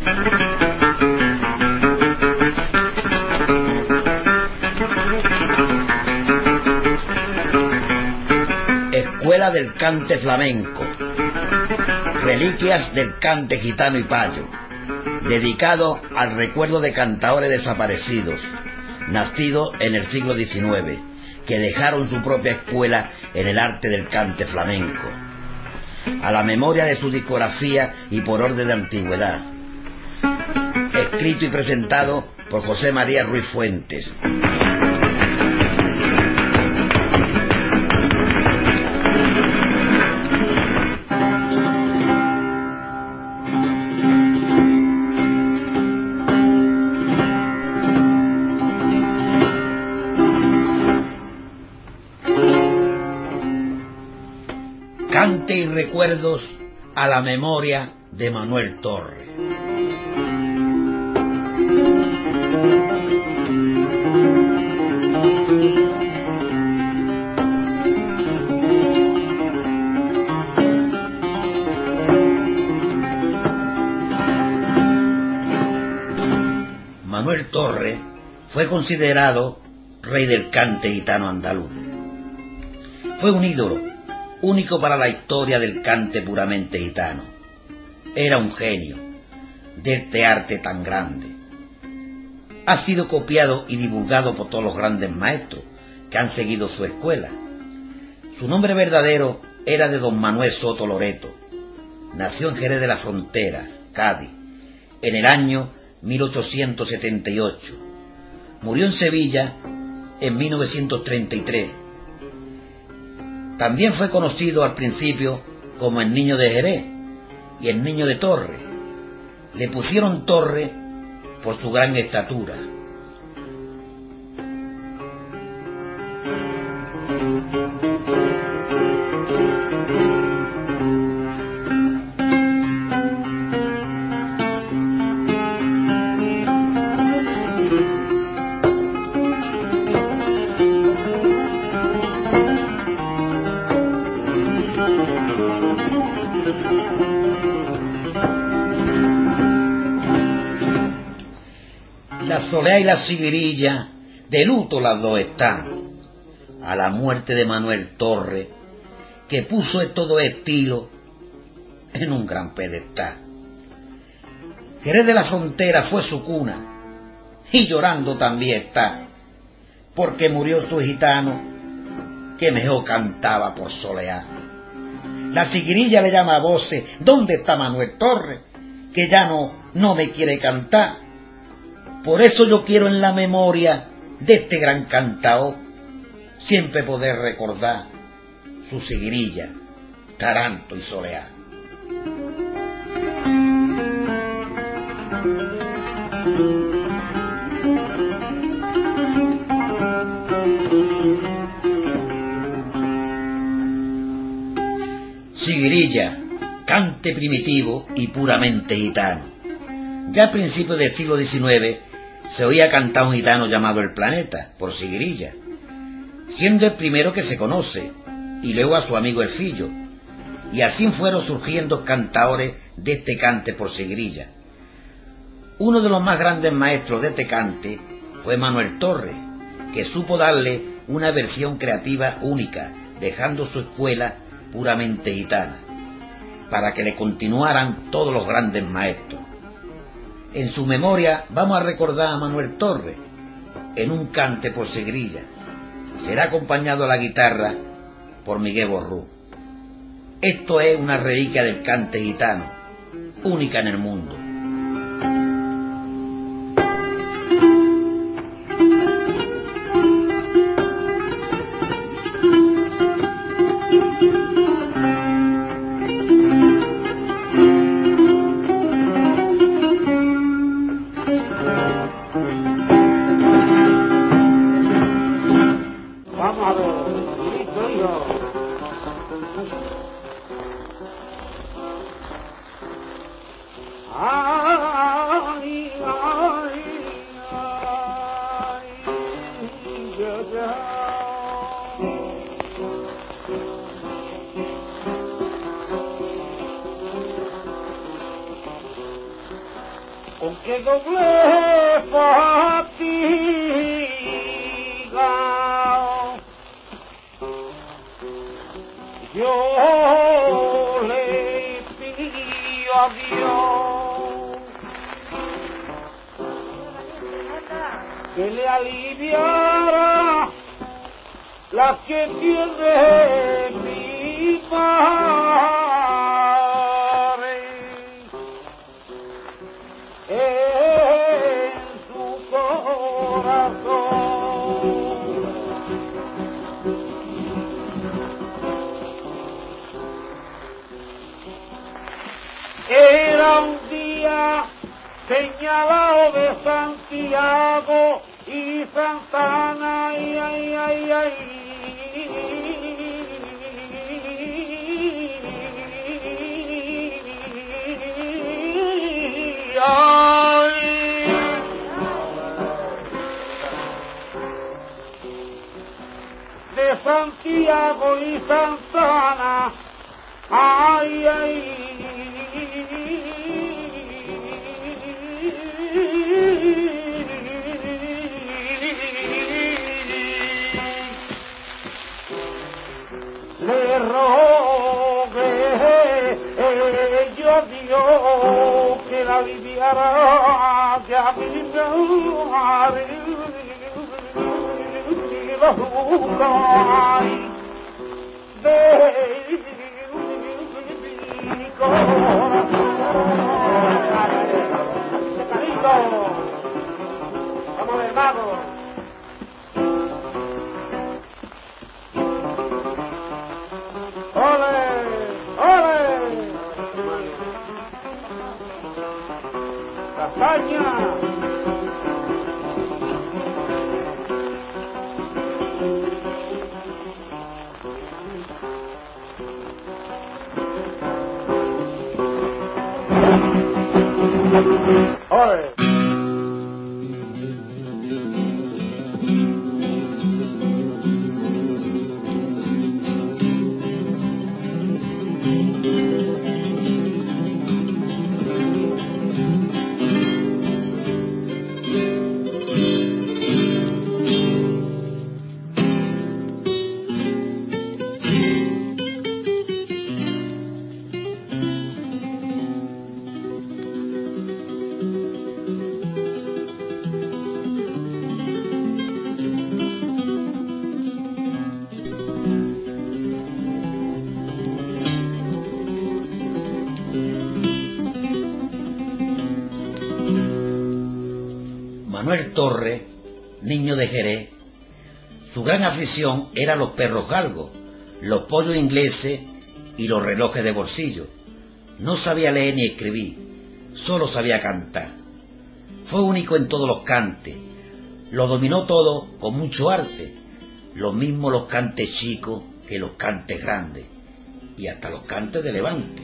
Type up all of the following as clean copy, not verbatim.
Escuela del cante flamenco, reliquias del cante gitano y payo, dedicado al recuerdo de cantaores desaparecidos, nacidos en el siglo XIX, que dejaron su propia escuela en el arte del cante flamenco, a la memoria de su discografía y por orden de antigüedad. Escrito y presentado por José María Ruiz Fuentes. Cante y recuerdos a la memoria de Manuel Torre. Manuel Torre fue considerado rey del cante gitano andaluz. Fue un ídolo único para la historia del cante puramente gitano. Era un genio de este arte tan grande. Ha sido copiado y divulgado por todos los grandes maestros que han seguido su escuela. Su nombre verdadero era de don Manuel Soto Loreto. Nació en Jerez de la Frontera, Cádiz, en el año 1878. Murió en Sevilla en 1933. También fue conocido al principio como el Niño de Jerez y el Niño de Torre. Le pusieron Torre por su gran estatura. La Soleá y la Siguirilla, de luto las dos están, a la muerte de Manuel Torre, que puso estos dos estilos en un gran pedestal. Jerez de la Frontera fue su cuna, y llorando también está, porque murió su gitano, que mejor cantaba por Soleá. La Siguirilla le llama a voces: ¿dónde está Manuel Torre? Que ya no me quiere cantar. Por eso yo quiero en la memoria de este gran cantaor siempre poder recordar su Siguirilla, Taranto y Soleá. Siguirilla, cante primitivo y puramente gitano. Ya a principios del siglo XIX se oía cantar un gitano llamado El Planeta, por Siguirilla, siendo el primero que se conoce, y luego a su amigo El Fillo, y así fueron surgiendo cantaores de este cante por Siguirilla. Uno de los más grandes maestros de este cante fue Manuel Torre, que supo darle una versión creativa única, dejando su escuela puramente gitana, para que le continuaran todos los grandes maestros. En su memoria vamos a recordar a Manuel Torre en un cante por Siguirilla. Será acompañado a la guitarra por Miguel Borrú. Esto es una reliquia del cante gitano, única en el mundo. con qué doble fatiga yo le pido a Dios que le aliviara la que tiene mi madre en su corazón. Era un día señalado de Santiago y Santana, ay, ay, ay, ay. Ay. De Santiago y Santana, ay, ay. Le rogué yo a Dios que la aliviara de a mi madre de mi corazón. Carito, vamos a ver, vamos. ¡Ole! ¡Ole! ¡Castaña! ¡Ole! Manuel Torres, niño de Jerez, su gran afición eran los perros galgos, los pollos ingleses y los relojes de bolsillo. No sabía leer ni escribir, solo sabía cantar. Fue único en todos los cantes, lo dominó todo con mucho arte, lo mismo los cantes chicos que los cantes grandes, y hasta los cantes de Levante.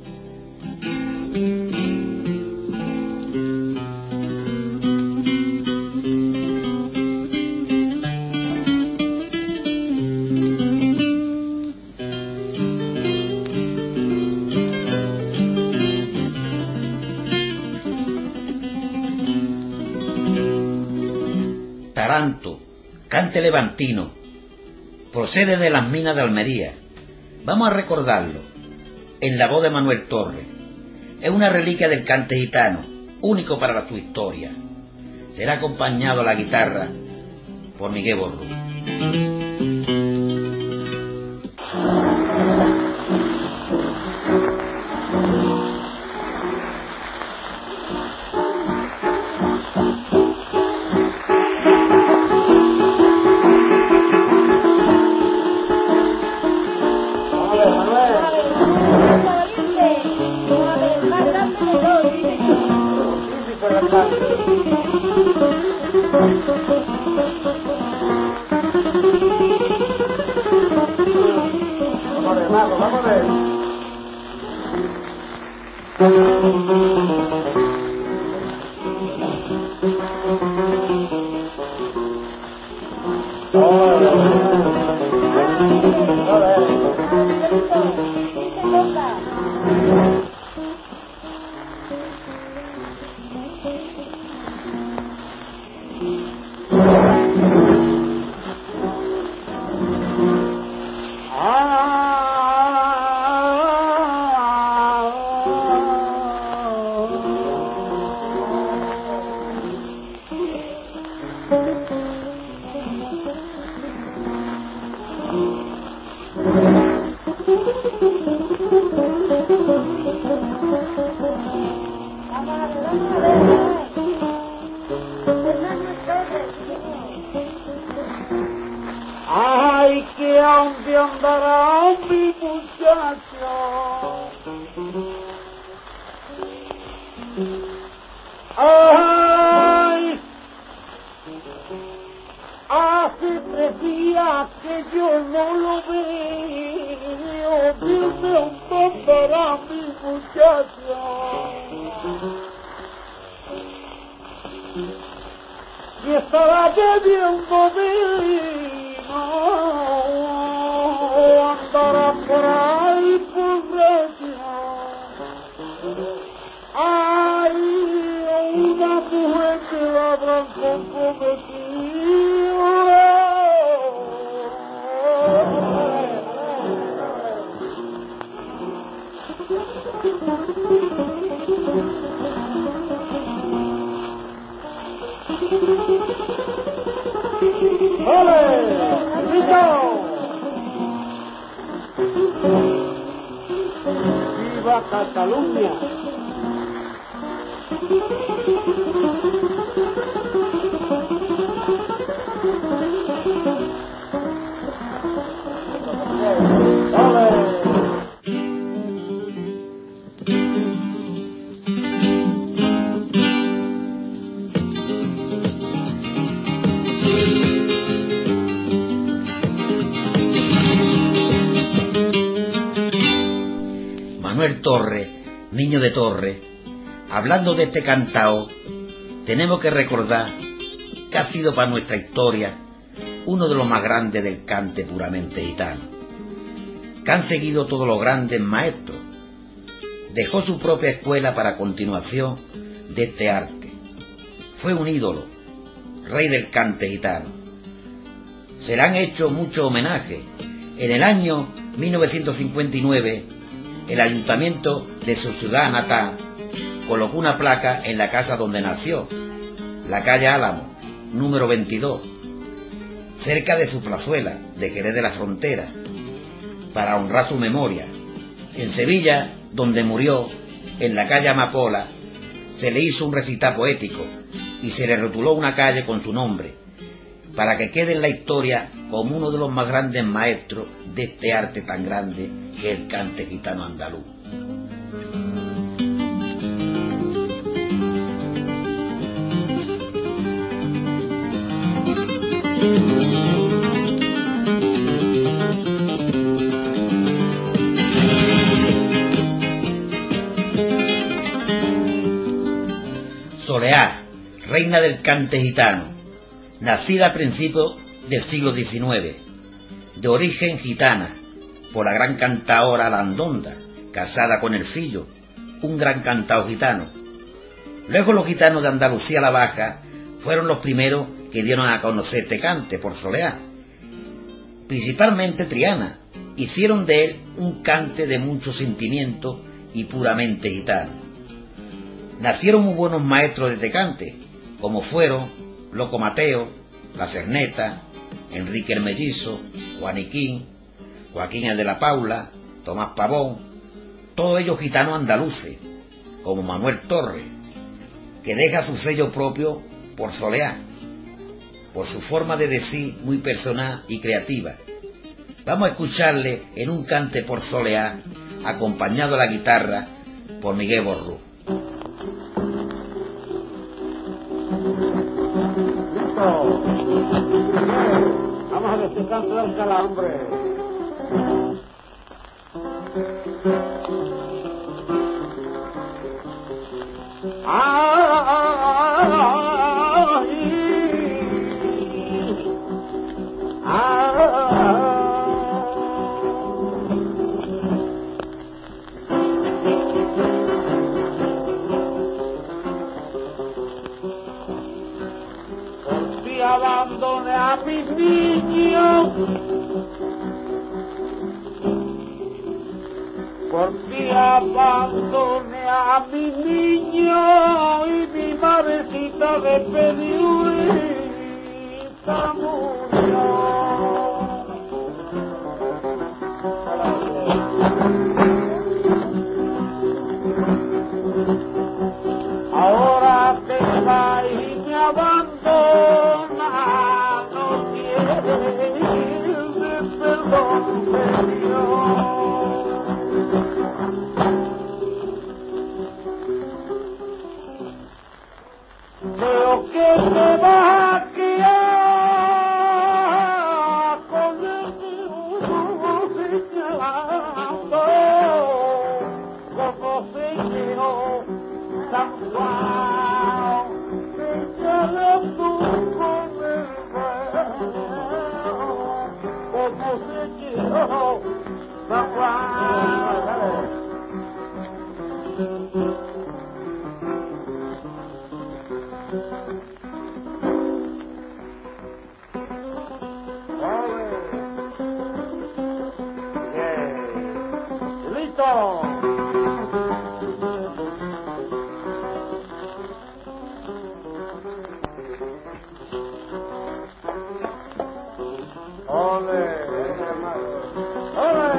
Taranto, cante levantino, procede de las minas de Almería. Vamos a recordarlo en la voz de Manuel Torres. Es una reliquia del cante gitano, único para su historia. Será acompañado a la guitarra por Miguel Borrú. Thank you. Ay, que a dónde andará mi muchacho. Ay, hace 3 días que yo no lo veo. Dime dónde andará mi muchacho. Y estará bebiendo vino, andará por ahí por medio. Ay, una mujer que la habrán comprometido. ¡Ole! ¡Listo! ¡Viva Cataluña! ¡Ole! Manuel Torre, niño de Torre, hablando de este cantao, tenemos que recordar que ha sido para nuestra historia uno de los más grandes del cante puramente gitano, que han seguido todos los grandes maestros. Dejó su propia escuela para continuación de este arte. Fue un ídolo, rey del cante gitano. Se le han hecho muchos homenajes. En el año 1959, el ayuntamiento de su ciudad natal colocó una placa en la casa donde nació, la calle Álamo, número 22, cerca de su plazuela de Jerez de la Frontera, para honrar su memoria. En Sevilla, donde murió, en la calle Amapola, se le hizo un recital poético y se le rotuló una calle con su nombre, para que quede en la historia como uno de los más grandes maestros de este arte tan grande que es el cante gitano andaluz. Soleá, reina del cante gitano, nacida a principios del siglo XIX, de origen gitana, por la gran cantaora Landonda, casada con el Fillo, un gran cantao gitano. Luego los gitanos de Andalucía la Baja fueron los primeros que dieron a conocer este cante por Soleá. Principalmente Triana, hicieron de él un cante de mucho sentimiento y puramente gitano. Nacieron muy buenos maestros de este cante, como fueron Loco Mateo, La Cerneta, Enrique el Mellizo, Juaniquín, Joaquín el de la Paula, Tomás Pavón, todos ellos gitanos andaluces, como Manuel Torre, que deja su sello propio por Soleá, por su forma de decir muy personal y creativa. Vamos a escucharle en un cante por Soleá, acompañado a la guitarra por Miguel Borrú. ¡Listo! Vamos a ver si canto del calambre. Por ti abandoné a mis niños, por ti abandoné a mi niño y mi madrecita despedida murió. va y me abandona, no tiene perdón, Señor. Creo que te vas a quedar con el señalando como Señor San Juan, señalando con el dedo como Señor San Juan. ¡Listo! ¡Ole! ¡Ole!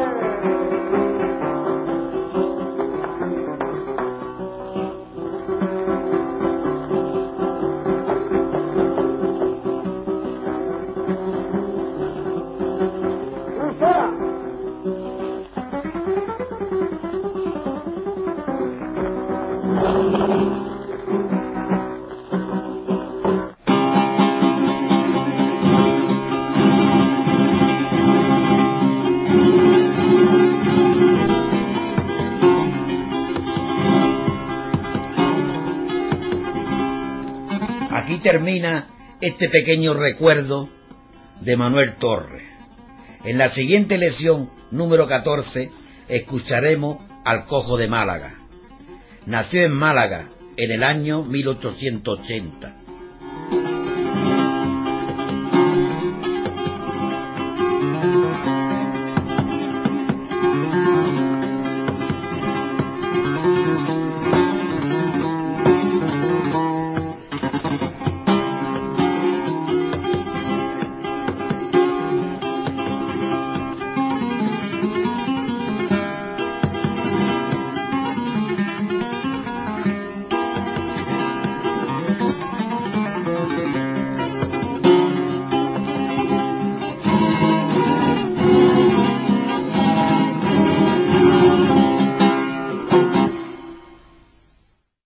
Aquí termina este pequeño recuerdo de Manuel Torres. En la siguiente lección, número 14, escucharemos al Cojo de Málaga. Nació en Málaga en el año 1880.